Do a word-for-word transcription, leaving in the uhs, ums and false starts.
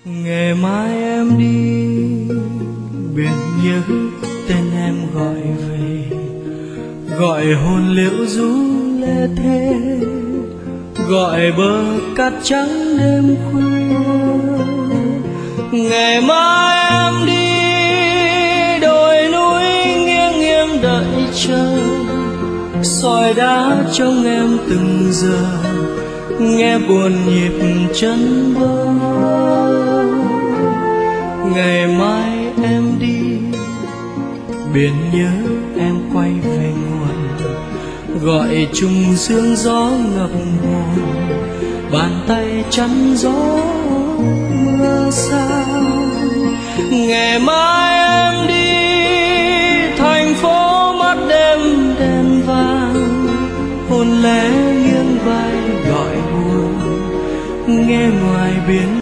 Ngày mai em đi biển nhớ tên em gọi về, gọi hồn liễu ru lê thê, gọi bờ cát trắng đêm khuya. Ngày mai em đi đồi núi nghiêng nghiêng đợi chờ, sỏi đá trong em từng giờ, nghe buồn nhịp chân bơ. Ngày mai em đi biển nhớ em quay về nguồn, gọi trùng sương gió ngập hồn, bàn tay chắn gió mưa xa. Ngày mai em đi thành phố mắt đêm đèn vàng, hồn lẽ nghiêng vai gọi buồn, nghe ngoài biển